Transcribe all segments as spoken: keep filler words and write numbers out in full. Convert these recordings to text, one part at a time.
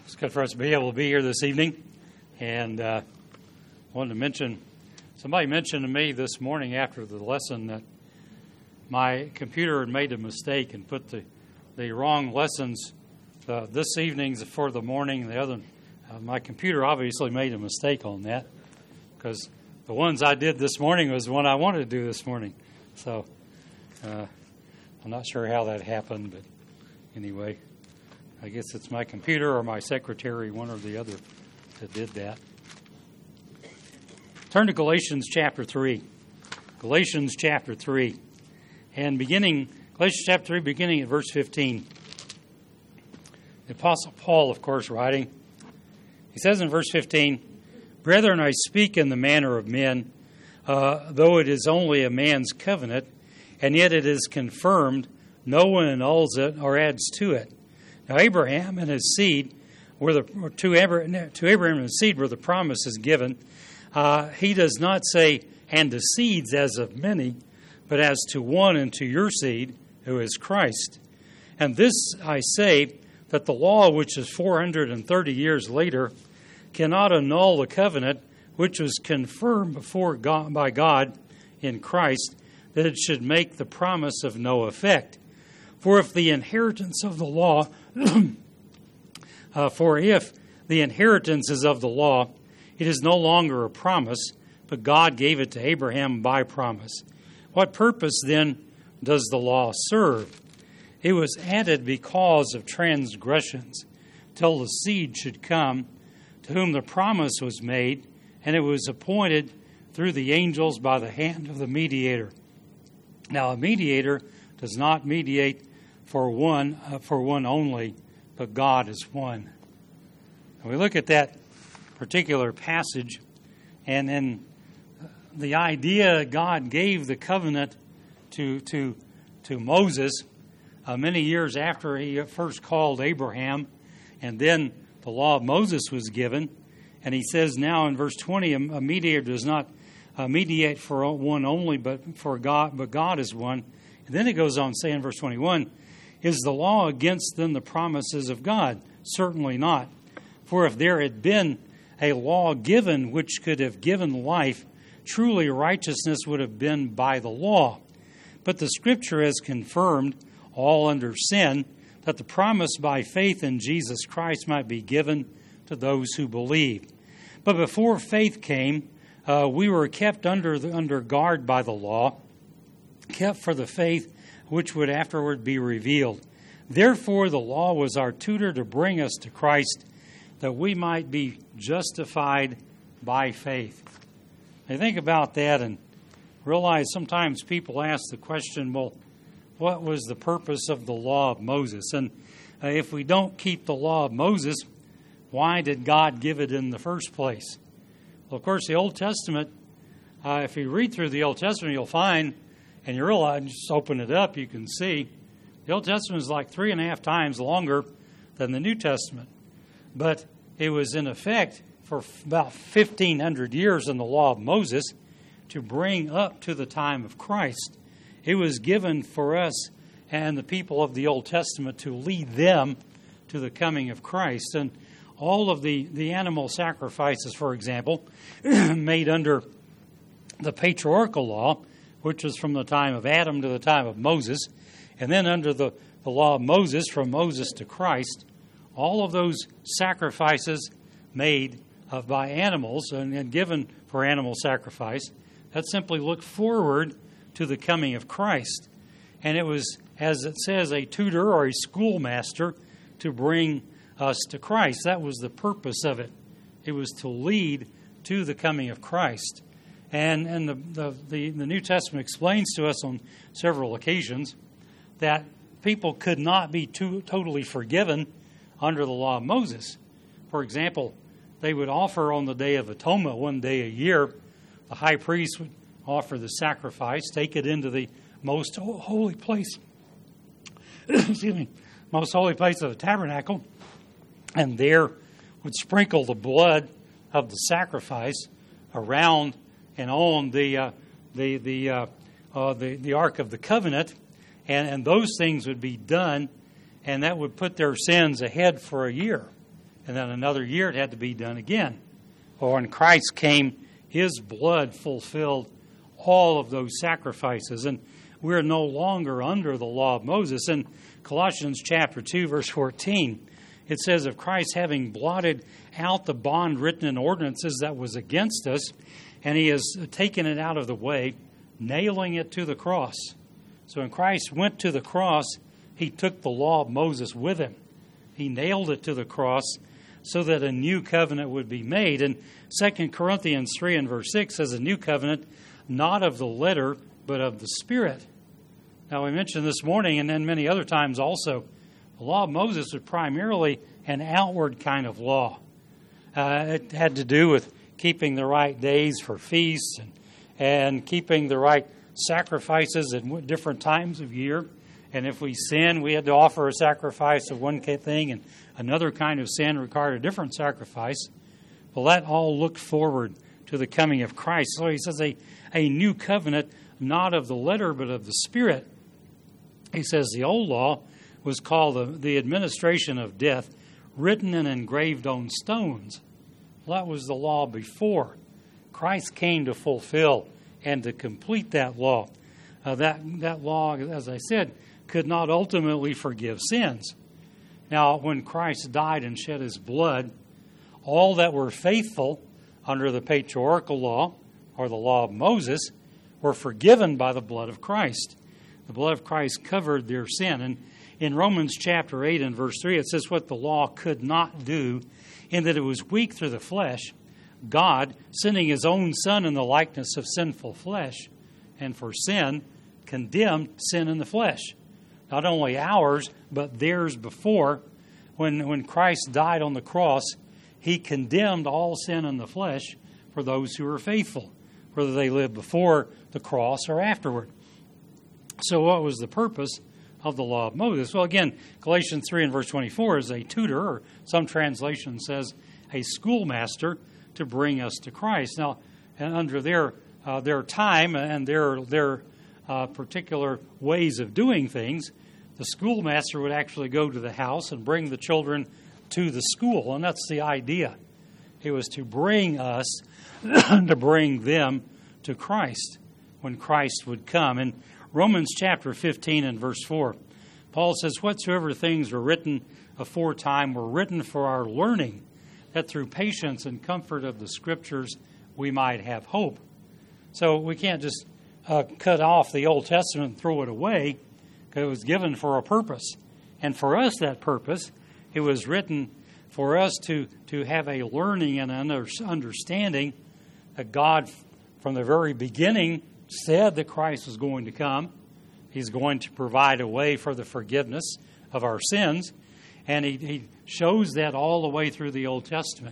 It's good for us to be able to be here this evening. And uh, I wanted to mention, somebody mentioned to me this morning after the lesson that my computer had made a mistake and put the, the wrong lessons uh, this evening's for the morning. The other, uh, my computer obviously made a mistake on that because the ones I did this morning was the one I wanted to do this morning. So uh, I'm not sure how that happened, but anyway. I guess it's my computer or my secretary, one or the other, that did that. Turn to Galatians chapter three. Galatians chapter three. And beginning, Galatians chapter three, beginning at verse fifteen. The Apostle Paul, of course, writing. He says in verse fifteen, "Brethren, I speak in the manner of men, uh, though it is only a man's covenant, and yet it is confirmed, no one annuls it or adds to it. Now Abraham and his seed, were the to Abraham, to Abraham and his seed were the promise is given. Uh, he does not say, and to seeds as of many, but as to one and to your seed, who is Christ. And this I say, that the law, which is four hundred thirty years later, cannot annul the covenant which was confirmed before God, by God in Christ, that it should make the promise of no effect. For if the inheritance of the law, uh, for if the inheritance is of the law, it is no longer a promise, but God gave it to Abraham by promise. What purpose then does the law serve? It was added because of transgressions, till the seed should come, to whom the promise was made, and it was appointed through the angels by the hand of the mediator. Now a mediator does not mediate for one uh, for one only, but God is one." And we look at that particular passage, and then the idea God gave the covenant to to to Moses uh, many years after he first called Abraham, and then the law of Moses was given, and he says now in verse twenty, a mediator does not uh, mediate for one only, but for God, but God is one. And then it goes on to say in verse twenty-one, "Is the law against then the promises of God? Certainly not. For if there had been a law given which could have given life, truly righteousness would have been by the law. But the Scripture has confirmed, all under sin, that the promise by faith in Jesus Christ might be given to those who believe. But before faith came, uh, we were kept under the, under guard by the law, kept for the faith which would afterward be revealed. Therefore the law was our tutor to bring us to Christ, that we might be justified by faith." Now think about that and realize sometimes people ask the question, well, what was the purpose of the law of Moses? And uh, if we don't keep the law of Moses, why did God give it in the first place? Well, of course, the Old Testament, uh, if you read through the Old Testament, you'll find, and you realize, just open it up, you can see, the Old Testament is like three and a half times longer than the New Testament. But it was in effect for about fifteen hundred years in the law of Moses to bring up to the time of Christ. It was given for us and the people of the Old Testament to lead them to the coming of Christ. And all of the, the animal sacrifices, for example, made under the patriarchal law, which was from the time of Adam to the time of Moses, and then under the, the law of Moses, from Moses to Christ, all of those sacrifices made uh, by animals and, and given for animal sacrifice, that simply looked forward to the coming of Christ. And it was, as it says, a tutor or a schoolmaster to bring us to Christ. That was the purpose of it. It was to lead to the coming of Christ. And, and the, the, the, the New Testament explains to us on several occasions that people could not be too, totally forgiven under the law of Moses. For example, they would offer on the Day of Atonement, one day a year, the high priest would offer the sacrifice, take it into the most holy place, excuse me, most holy place of the tabernacle, and there would sprinkle the blood of the sacrifice around and on the uh, the the, uh, uh, the the Ark of the Covenant, and, and those things would be done, and that would put their sins ahead for a year. and then another year it had to be done again. Well, when Christ came, his blood fulfilled all of those sacrifices, and we're no longer under the law of Moses. In Colossians chapter two, verse fourteen, it says, of Christ having blotted out the bond written in ordinances that was against us, and he has taken it out of the way, nailing it to the cross. So when Christ went to the cross, he took the law of Moses with him. He nailed it to the cross so that a new covenant would be made. And Second Corinthians three and verse six says, a new covenant, not of the letter, but of the Spirit. Now, we mentioned this morning, and then many other times also, the law of Moses was primarily an outward kind of law. Uh, it had to do with keeping the right days for feasts and, and keeping the right sacrifices at different times of year. And if we sinned, we had to offer a sacrifice of one thing, and another kind of sin required a different sacrifice. Well, that all looked forward to the coming of Christ. So he says a, a new covenant, not of the letter, but of the Spirit. He says the old law was called the, the administration of death, written and engraved on stones. Well, that was the law before. Christ came to fulfill and to complete that law. Uh, that, that law, as I said, could not ultimately forgive sins. Now, when Christ died and shed his blood, all that were faithful under the patriarchal law, or the law of Moses, were forgiven by the blood of Christ. The blood of Christ covered their sin. And in Romans chapter eight and verse three, it says what the law could not do, in that it was weak through the flesh, God, sending his own Son in the likeness of sinful flesh, and for sin, condemned sin in the flesh. Not only ours, but theirs before. When, when Christ died on the cross, he condemned all sin in the flesh for those who are faithful, whether they lived before the cross or afterward. So what was the purpose of the law of Moses? Well, again, Galatians three and verse twenty-four is a tutor, or some translation says a schoolmaster, to bring us to Christ. Now, and under their uh, their time and their their uh, particular ways of doing things, the schoolmaster would actually go to the house and bring the children to the school, and that's the idea. It was to bring us, to bring them to Christ when Christ would come. In Romans chapter fifteen and verse four, Paul says, whatsoever things were written aforetime were written for our learning, that through patience and comfort of the Scriptures we might have hope. So we can't just uh, cut off the Old Testament and throw it away, because it was given for a purpose. And for us, that purpose, it was written for us to, to have a learning and an understanding that God, from the very beginning, said that Christ was going to come. He's going to provide a way for the forgiveness of our sins. And he, he shows that all the way through the Old Testament.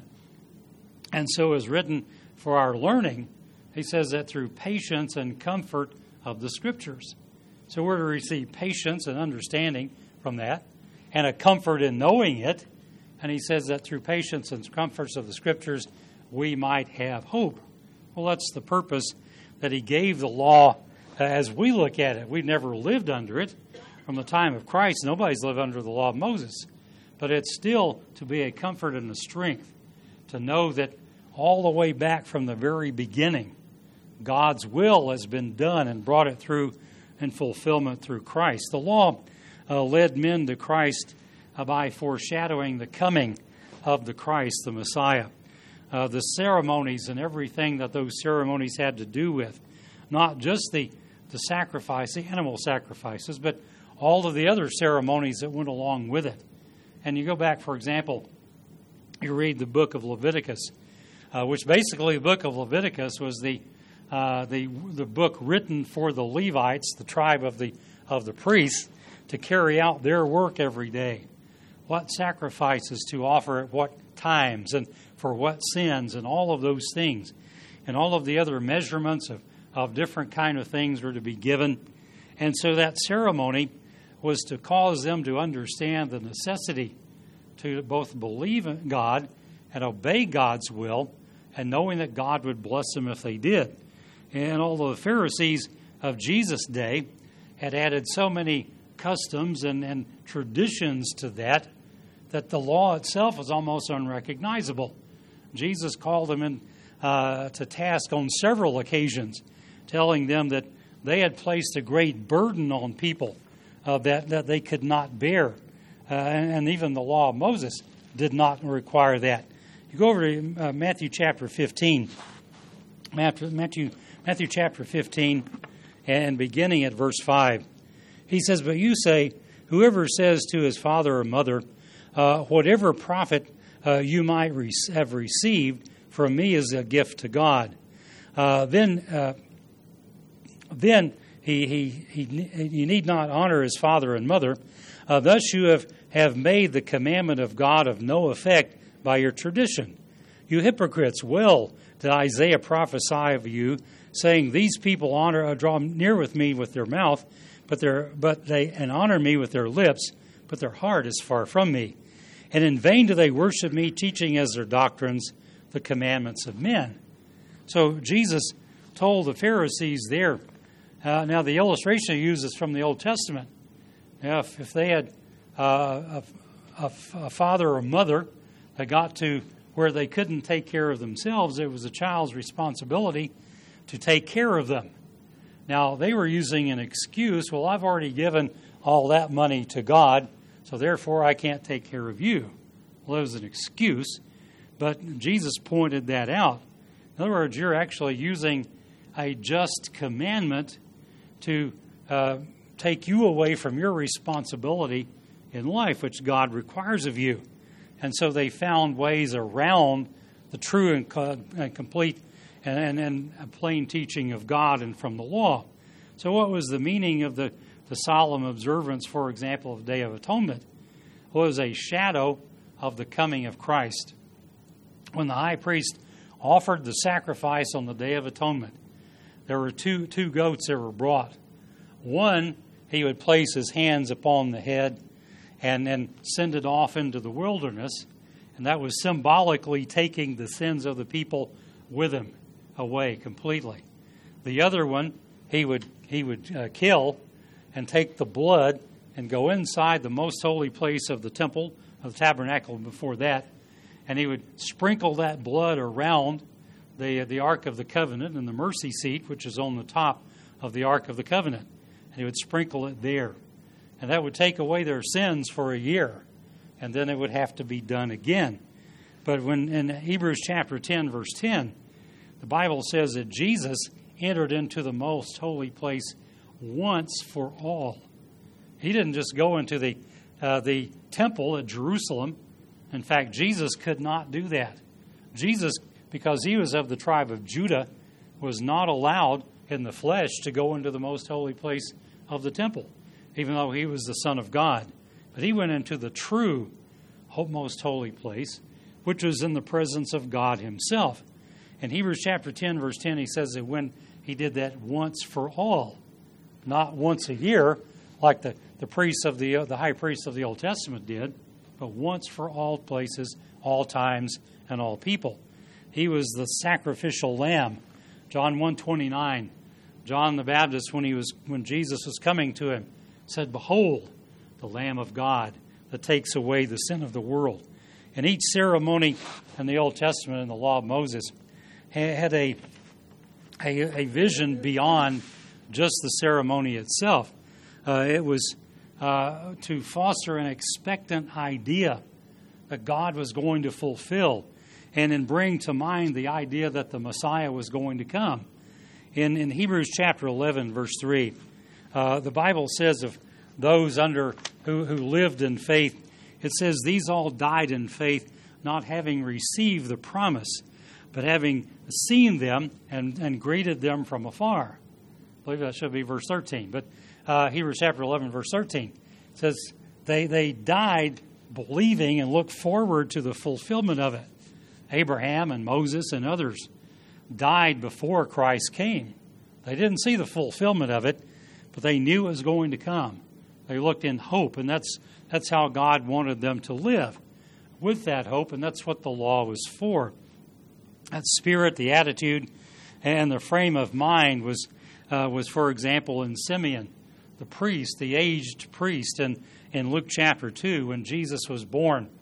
And so is written for our learning. He says that through patience and comfort of the Scriptures. So we're to receive patience and understanding from that, and a comfort in knowing it. And he says that through patience and comforts of the Scriptures, we might have hope. Well, that's the purpose that he gave the law as we look at it. We've never lived under it. From the time of Christ, nobody's lived under the law of Moses. But it's still to be a comfort and a strength to know that all the way back from the very beginning, God's will has been done and brought it through in fulfillment through Christ. The law uh, led men to Christ uh, by foreshadowing the coming of the Christ, the Messiah. Uh, the ceremonies and everything that those ceremonies had to do with, not just the, the sacrifice, the animal sacrifices, but all of the other ceremonies that went along with it. And you go back, for example, you read the book of Leviticus, uh, which basically the book of Leviticus was the uh, the the book written for the Levites, the tribe of the of the priests, to carry out their work every day. What sacrifices to offer at what times and for what sins and all of those things. And all of the other measurements of, of different kind of things were to be given. And so that ceremony was to cause them to understand the necessity to both believe in God and obey God's will, and knowing that God would bless them if they did. And although the Pharisees of Jesus' day had added so many customs and, and traditions to that, that the law itself was almost unrecognizable. Jesus called them in uh, to task on several occasions, telling them that they had placed a great burden on people uh, that, that they could not bear. Uh, and, and even the law of Moses did not require that. You go over to uh, Matthew chapter fifteen. Matthew, Matthew, Matthew chapter fifteen, and beginning at verse five. He says, "But you say, whoever says to his father or mother, uh, whatever profit uh, you might re- have received from me is a gift to God. Uh, then uh, then he, he, he, you need not honor his father and mother. Uh, thus you have, have made the commandment of God of no effect by your tradition. You hypocrites, well did Isaiah prophesy of you, saying, these people honor, uh, draw near with me with their mouth, but their but they and honor me with their lips, but their heart is far from me. And in vain do they worship me, teaching as their doctrines the commandments of men." So Jesus told the Pharisees there. Uh, now the illustration he uses from the Old Testament. Now, if, if they had uh, a, a, a father or mother that got to where they couldn't take care of themselves, it was a child's responsibility to take care of them. Now, they were using an excuse, well, I've already given all that money to God, so therefore I can't take care of you. Well, it was an excuse, but Jesus pointed that out. In other words, you're actually using a just commandment to uh, take you away from your responsibility in life, which God requires of you. And so they found ways around the true and, co- and complete and, and, and plain teaching of God and from the law. So what was the meaning of the, the solemn observance, for example, of the Day of Atonement? Well, it was a shadow of the coming of Christ. When the high priest offered the sacrifice on the Day of Atonement, there were two, two goats that were brought. One, he would place his hands upon the head and then send it off into the wilderness, and that was symbolically taking the sins of the people with him away completely. The other one, he would he would uh, kill and take the blood and go inside the most holy place of the temple, of the tabernacle before that, and he would sprinkle that blood around the the Ark of the Covenant and the mercy seat, which is on the top of the Ark of the Covenant. And he would sprinkle it there. And that would take away their sins for a year. And then it would have to be done again. But when in Hebrews chapter ten, verse ten, the Bible says that Jesus entered into the most holy place once for all. He didn't just go into the uh, the temple at Jerusalem. In fact, Jesus could not do that. Jesus, because he was of the tribe of Judah, was not allowed in the flesh to go into the most holy place of the temple, even though he was the Son of God. But he went into the true most holy place, which was in the presence of God himself. In Hebrews chapter ten, verse ten, he says that when he did that once for all, not once a year, like the, the priests of the, the high priests of the Old Testament did, but once for all places, all times, and all people. He was the sacrificial lamb. John one twenty-nine, John the Baptist, when he was when Jesus was coming to him, said, "Behold, the Lamb of God that takes away the sin of the world." And each ceremony in the Old Testament and the law of Moses had a, a, a vision beyond just the ceremony itself. Uh, it was uh, to foster an expectant idea that God was going to fulfill, and then bring to mind the idea that the Messiah was going to come. In, in Hebrews chapter eleven, verse three, uh, the Bible says of those under who, who lived in faith, it says, "These all died in faith, not having received the promise, but having seen them and, and greeted them from afar." I believe that should be verse thirteen. But uh, Hebrews chapter eleven, verse thirteen says, they, they died believing and looked forward to the fulfillment of it. Abraham and Moses and others died before Christ came. They didn't see the fulfillment of it, but they knew it was going to come. They looked in hope, and that's that's how God wanted them to live, with that hope, and that's what the law was for. That spirit, the attitude, and the frame of mind was, uh, was for example, in Simeon, the priest, the aged priest, in, in Luke chapter two, when Jesus was born.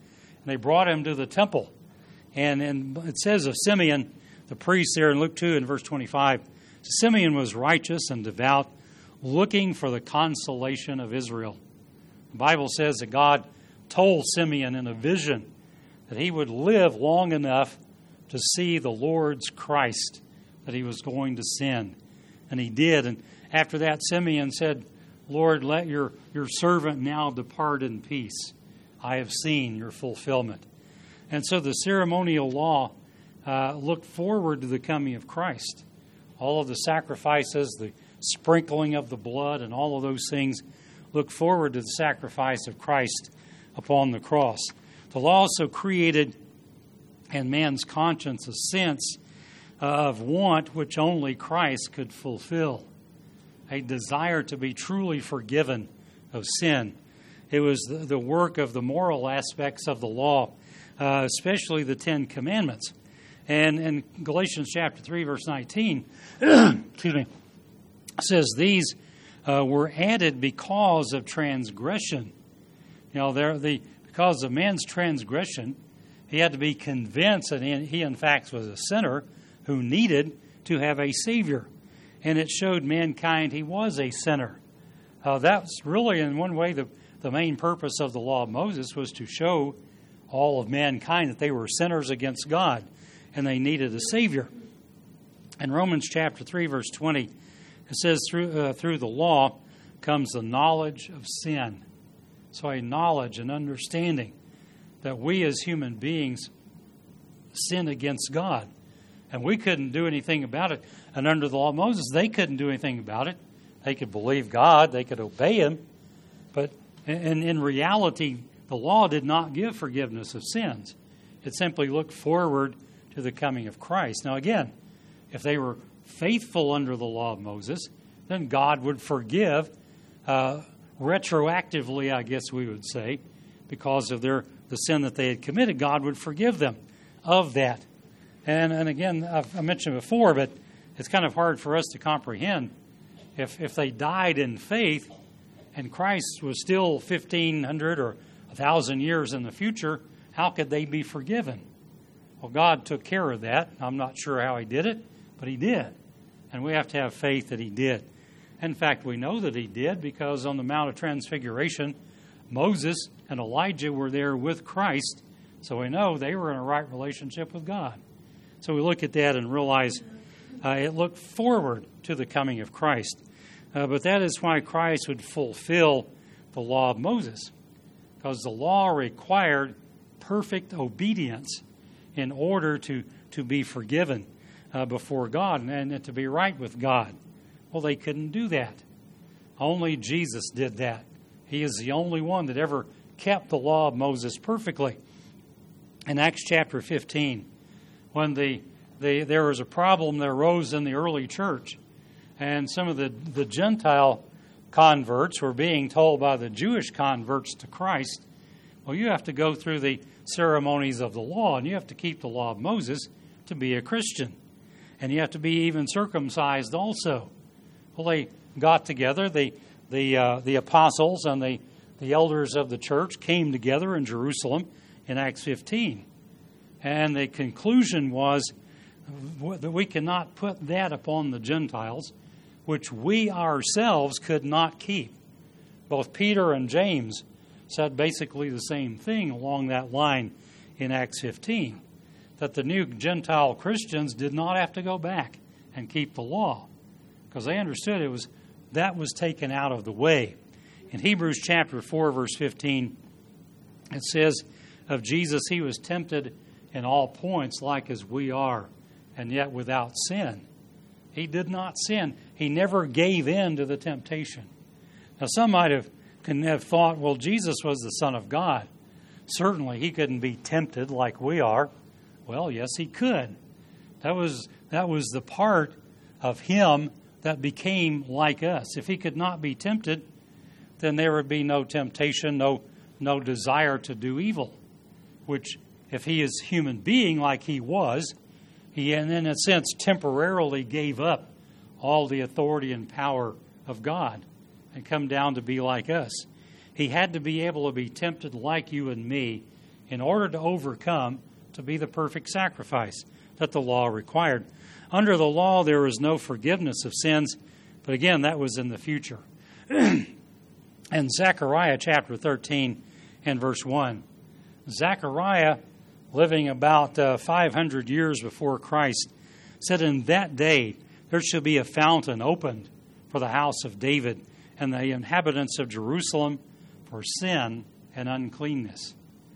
And they brought him to the temple. And, and it says of Simeon, the priest there in Luke two and verse twenty-five, Simeon was righteous and devout, looking for the consolation of Israel. The Bible says that God told Simeon in a vision that he would live long enough to see the Lord's Christ that he was going to send. And he did. And after that, Simeon said, Lord, let your, your servant now depart in peace. I have seen your fulfillment. And so the ceremonial law uh, looked forward to the coming of Christ. All of the sacrifices, the sprinkling of the blood, and all of those things look forward to the sacrifice of Christ upon the cross. The law also created in man's conscience a sense of want which only Christ could fulfill, a desire to be truly forgiven of sin. It was the work of the moral aspects of the law, uh, especially the Ten Commandments. And in Galatians chapter three, verse nineteen, excuse me, says these uh, were added because of transgression. You know, there the because of man's transgression, he had to be convinced that he, in fact, was a sinner who needed to have a Savior. And it showed mankind he was a sinner. Uh, that's really, in one way, the, the main purpose of the law of Moses was to show all of mankind that they were sinners against God and they needed a Savior. In Romans chapter three, verse twenty, it says, through, uh, through the law comes the knowledge of sin. So a knowledge and understanding that we as human beings sin against God. And we couldn't do anything about it. And under the law of Moses, they couldn't do anything about it. They could believe God. They could obey Him. But in, in reality, the law did not give forgiveness of sins. It simply looked forward to the coming of Christ. Now again, if they were faithful under the law of Moses, then God would forgive uh, retroactively, I guess we would say, because of their the sin that they had committed. God would forgive them of that. And and again, I've, I mentioned before, but it's kind of hard for us to comprehend. If if they died in faith and Christ was still fifteen hundred or one thousand years in the future, how could they be forgiven? Well, God took care of that. I'm not sure how He did it, but He did. And we have to have faith that He did. In fact, we know that He did because on the Mount of Transfiguration, Moses and Elijah were there with Christ, so we know they were in a right relationship with God. So we look at that and realize uh, it looked forward to the coming of Christ. Uh, but that is why Christ would fulfill the law of Moses, because the law required perfect obedience in order to, to be forgiven uh, before God and, and to be right with God. Well, they couldn't do that. Only Jesus did that. He is the only one that ever kept the law of Moses perfectly. In Acts chapter fifteen, when the, the there was a problem that arose in the early church, and some of the, the Gentile converts were being told by the Jewish converts to Christ, well, you have to go through the ceremonies of the law, and you have to keep the law of Moses to be a Christian. And you have to be even circumcised also. Well, they got together, the the uh, the apostles and the, the elders of the church came together in Jerusalem in Acts fifteen. And the conclusion was that we cannot put that upon the Gentiles, which we ourselves could not keep. Both Peter and James said basically the same thing along that line in Acts fifteen, that the new Gentile Christians did not have to go back and keep the law, because they understood it was that was taken out of the way. In Hebrews chapter four, verse fifteen, it says of Jesus, He was tempted in all points like as we are, and yet without sin. He did not sin. He never gave in to the temptation. Now, some might have, can have thought, well, Jesus was the Son of God. Certainly, He couldn't be tempted like we are. Well, yes, He could. That was that was the part of Him that became like us. If He could not be tempted, then there would be no temptation, no no desire to do evil. Which, if He is a human being like He was, He, in a sense, temporarily gave up all the authority and power of God and come down to be like us. He had to be able to be tempted like you and me in order to overcome, to be the perfect sacrifice that the law required. Under the law, there was no forgiveness of sins, but again, that was in the future. And Zechariah chapter thirteen and verse one. Zechariah, living about uh, five hundred years before Christ, said, "In that day there shall be a fountain opened for the house of David and the inhabitants of Jerusalem for sin and uncleanness."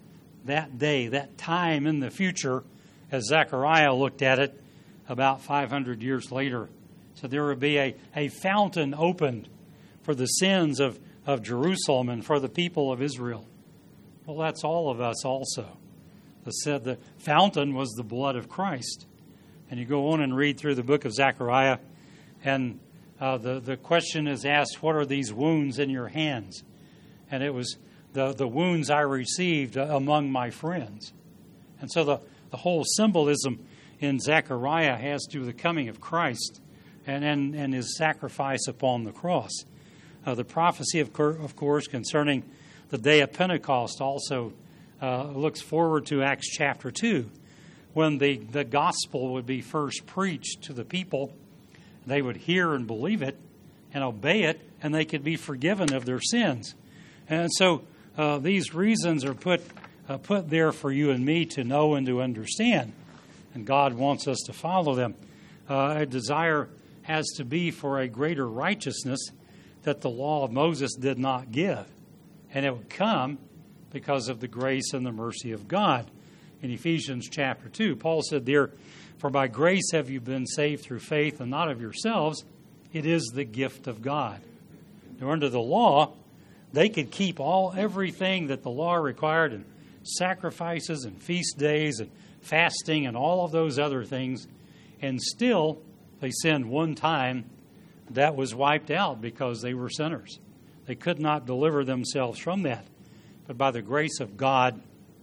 That day, that time in the future, as Zechariah looked at it about five hundred years later. So there would be a, a fountain opened for the sins of, of Jerusalem and for the people of Israel. Well, that's all of us also. The, the fountain was the blood of Christ. And you go on and read through the book of Zechariah, and uh, the, the question is asked, what are these wounds in your hands? And it was the, the wounds I received among my friends. And so the, the whole symbolism in Zechariah has to do with the coming of Christ and, and, and his sacrifice upon the cross. Uh, the prophecy, of, cor- of course, concerning the day of Pentecost also uh, looks forward to Acts chapter two, when the, the gospel would be first preached to the people. They would hear and believe it and obey it, and they could be forgiven of their sins. And so uh, these reasons are put uh, put there for you and me to know and to understand. And God wants us to follow them. Uh, a desire has to be for a greater righteousness that the law of Moses did not give. And it would come because of the grace and the mercy of God. In Ephesians chapter two, Paul said there, "For by grace have you been saved through faith, and not of yourselves. It is the gift of God." Now, under the law, they could keep all everything that the law required, and sacrifices and feast days and fasting and all of those other things, and still they sinned one time. That was wiped out because they were sinners. They could not deliver themselves from that. But by the grace of God,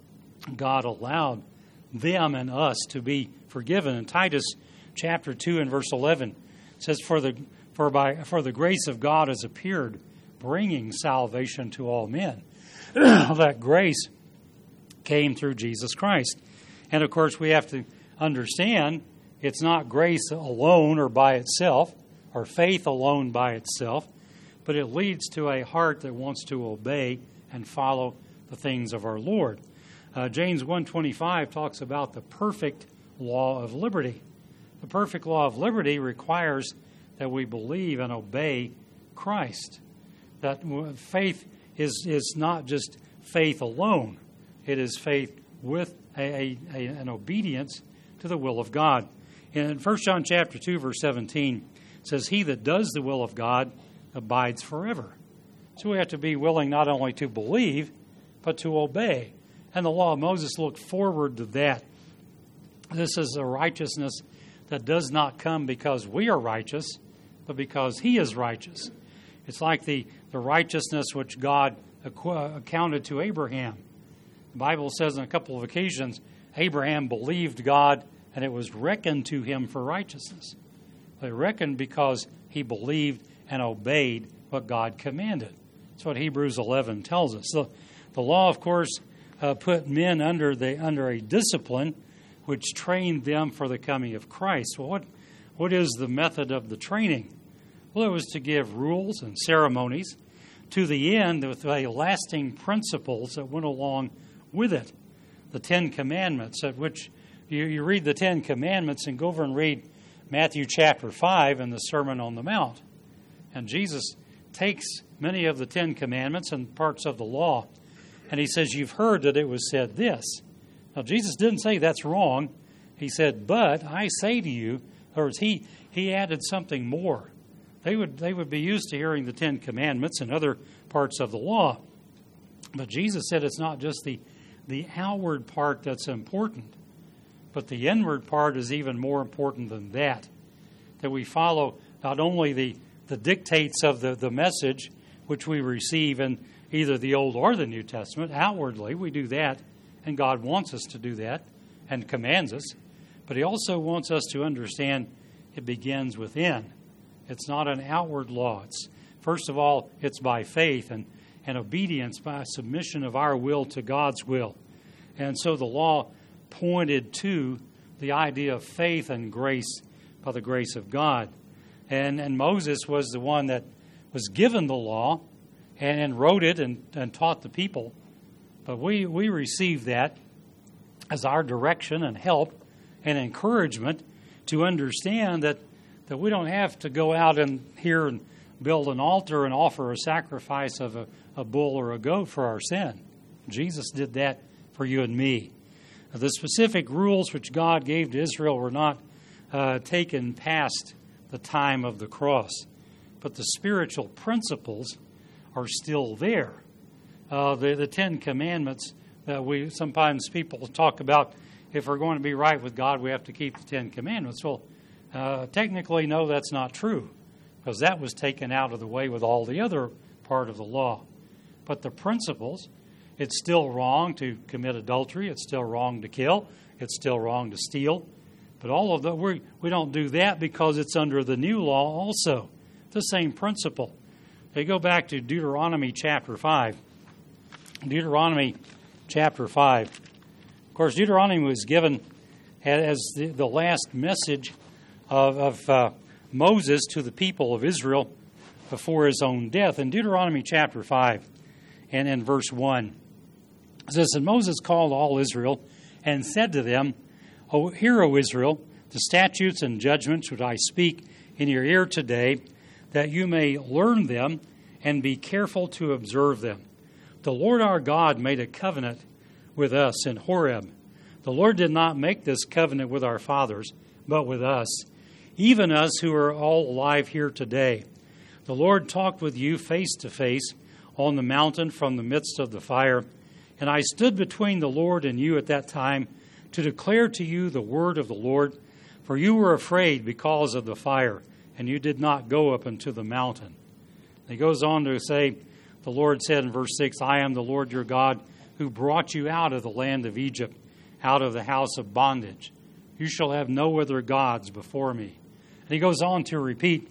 God allowed them and us to be forgiven. In Titus chapter two and verse eleven, it says, For the for by for the grace of God has appeared, bringing salvation to all men. That grace came through Jesus Christ. And of course, we have to understand it's not grace alone or by itself, or faith alone by itself, but it leads to a heart that wants to obey and follow the things of our Lord. Uh, James one twenty-five talks about the perfect law of liberty. The perfect law of liberty requires that we believe and obey Christ. That faith is, is not just faith alone. It is faith with a, a, an obedience to the will of God. In First John chapter two, verse seventeen, it says, "He that does the will of God abides forever." So we have to be willing not only to believe, but to obey. And the law of Moses looked forward to that. This is a righteousness that does not come because we are righteous, but because he is righteous. It's like the, the righteousness which God accounted to Abraham. The Bible says on a couple of occasions, Abraham believed God and it was reckoned to him for righteousness. They reckoned because he believed and obeyed what God commanded. That's what Hebrews eleven tells us. So the law, of course, uh, put men under the under a discipline which trained them for the coming of Christ. Well, what what is the method of the training? Well, it was to give rules and ceremonies to the end with a lasting principles that went along with it. The Ten Commandments, at which you, you read the Ten Commandments and go over and read Matthew chapter five and the Sermon on the Mount. And Jesus takes many of the Ten Commandments and parts of the law, and he says, "You've heard that it was said this." Now, Jesus didn't say that's wrong. He said, "But I say to you," or he he added something more. They would they would be used to hearing the Ten Commandments and other parts of the law. But Jesus said it's not just the, the outward part that's important, but the inward part is even more important than that. That we follow not only the, the dictates of the, the message which we receive in either the Old or the New Testament. Outwardly, we do that, and God wants us to do that and commands us. But he also wants us to understand it begins within. It's not an outward law. It's, first of all, it's by faith and, and obedience, by submission of our will to God's will. And so the law pointed to the idea of faith and grace by the grace of God. And, and Moses was the one that was given the law and, and wrote it and, and taught the people. But we, we received that as our direction and help and encouragement to understand that, that we don't have to go out and here and build an altar and offer a sacrifice of a, a bull or a goat for our sin. Jesus did that for you and me. The specific rules which God gave to Israel were not uh, taken past the time of the cross, but the spiritual principles are still there. Uh, the, the Ten Commandments that we sometimes people talk about, if we're going to be right with God, we have to keep the Ten Commandments. Well, uh, technically, no, that's not true, because that was taken out of the way with all the other part of the law. But the principles, it's still wrong to commit adultery. It's still wrong to kill. It's still wrong to steal. But all of that, we we don't do that because it's under the new law also. The same principle. They go back to Deuteronomy chapter five. Deuteronomy chapter five. Of course, Deuteronomy was given as the, the last message of, of uh, Moses to the people of Israel before his own death. In Deuteronomy chapter five and in verse one, it says, "And Moses called all Israel and said to them, O hear, O Israel, the statutes and judgments which I speak in your ear today, that you may learn them and be careful to observe them. The Lord our God made a covenant with us in Horeb. The Lord did not make this covenant with our fathers, but with us, even us who are all alive here today. The Lord talked with you face to face on the mountain from the midst of the fire, and I stood between the Lord and you at that time to declare to you the word of the Lord, for you were afraid because of the fire, and you did not go up into the mountain." He goes on to say, the Lord said in verse six, "I am the Lord your God who brought you out of the land of Egypt, out of the house of bondage. You shall have no other gods before me." And he goes on to repeat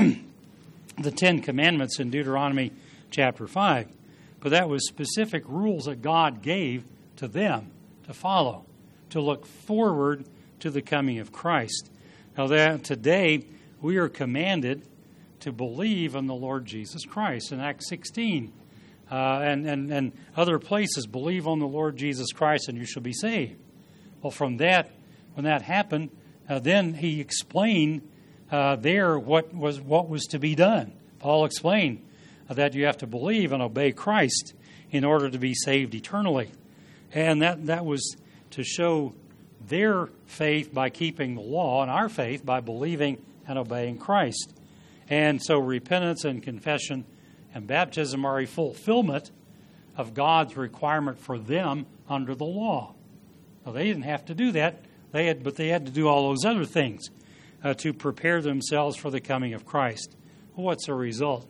the Ten Commandments in Deuteronomy chapter five. But that was specific rules that God gave to them to follow, to look forward to the coming of Christ. Now that today we are commanded to believe in the Lord Jesus Christ. In Acts sixteen uh, and, and, and other places, believe on the Lord Jesus Christ and you shall be saved. Well, from that, when that happened, uh, then he explained uh, there what was what was to be done. Paul explained uh, that you have to believe and obey Christ in order to be saved eternally. And that, that was to show their faith by keeping the law and our faith by believing and obeying Christ. And so repentance and confession and baptism are a fulfillment of God's requirement for them under the law. Now, they didn't have to do that, they had, but they had to do all those other things uh, to prepare themselves for the coming of Christ. Well, what's the result?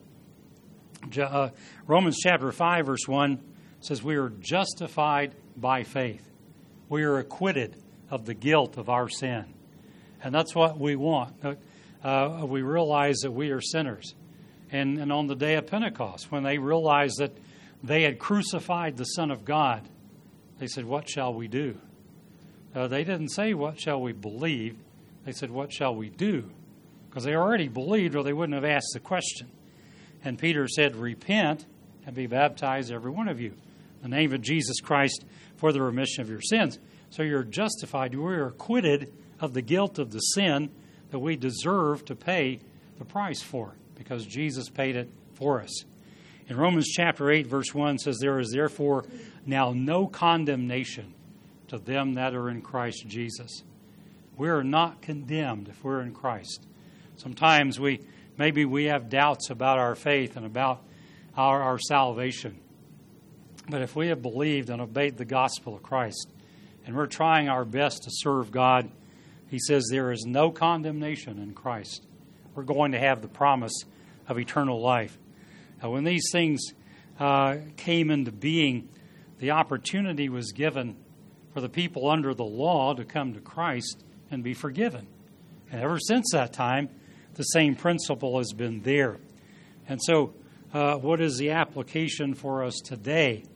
Uh, Romans chapter five, verse one says, "We are justified by faith. We are acquitted of the guilt of our sin." And that's what we want. Uh, we realize that we are sinners. And, and on the day of Pentecost, when they realized that they had crucified the Son of God, they said, "What shall we do?" Uh, they didn't say, "What shall we believe?" They said, "What shall we do?" Because they already believed, or they wouldn't have asked the question. And Peter said, "Repent and be baptized, every one of you, in the name of Jesus Christ for the remission of your sins." So you're justified. We are acquitted of the guilt of the sin that we deserve to pay the price for, because Jesus paid it for us. In Romans chapter eight, verse one says, "There is therefore now no condemnation to them that are in Christ Jesus." We are not condemned if we're in Christ. Sometimes we maybe we have doubts about our faith and about our, our salvation. But if we have believed and obeyed the gospel of Christ, and we're trying our best to serve God, he says there is no condemnation in Christ. We're going to have the promise of eternal life. Now, when these things uh, came into being, the opportunity was given for the people under the law to come to Christ and be forgiven. And ever since that time, the same principle has been there. And so, uh, what is the application for us today?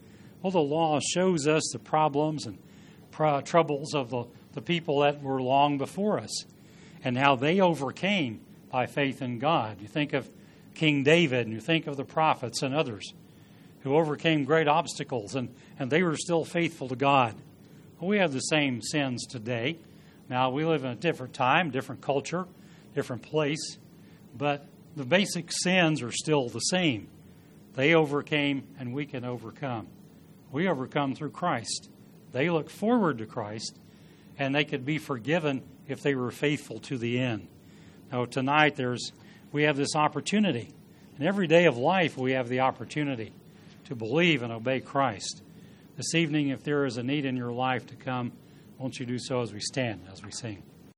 Well, the law shows us the problems and pr- troubles of the, the people that were long before us and how they overcame by faith in God. You think of King David and you think of the prophets and others who overcame great obstacles and, and they were still faithful to God. Well, we have the same sins today. Now, we live in a different time, different culture, different place, but the basic sins are still the same. They overcame and we can overcome. We overcome through Christ. They look forward to Christ and they could be forgiven if they were faithful to the end. Now, tonight there's we have this opportunity. And every day of life we have the opportunity to believe and obey Christ. This evening, if there is a need in your life to come, won't you do so as we stand, as we sing?